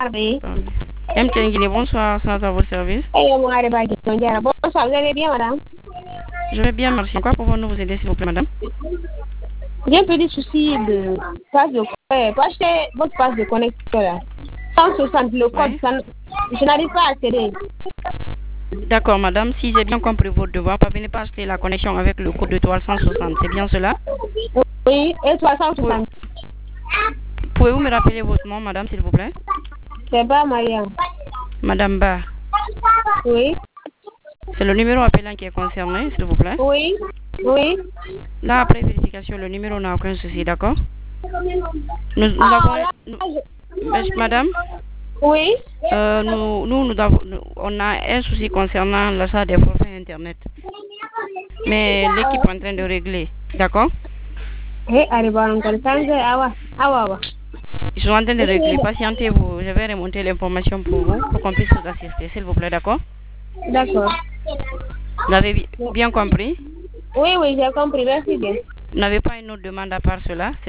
Oui. MTN Guinée, bonsoir, sans à votre service. Bonsoir, vous allez bien, madame? Je vais bien, merci. Quoi pouvons-nous vous aider, s'il vous plaît, madame? J'ai un peu de soucis de passe de pour acheter votre passe de connexion là. 160 le code, Oui. je n'arrive pas à accéder. D'accord, madame. Si j'ai bien compris votre devoir, parvenez pas acheter la connexion avec le code de 360. C'est bien cela? Oui, et 360. Pouvez-vous me rappeler votre nom, madame, s'il vous plaît? C'est pas Mariam. Madame Ba. Oui. C'est le numéro appelant qui est concerné, s'il vous plaît? Oui. Oui. Là, après vérification, le numéro n'a aucun souci, d'accord? Nous avons... Madame? Oui. On a un souci concernant l'achat des forfaits Internet. Mais l'équipe est en train de régler, d'accord? Hey, Ils sont en train de régler. Patientez-vous. Je vais remonter l'information pour vous, pour qu'on puisse vous assister, s'il vous plaît, d'accord? D'accord. Vous avez bien compris? Oui, j'ai compris. Merci bien. Vous n'avez pas une autre demande à part cela?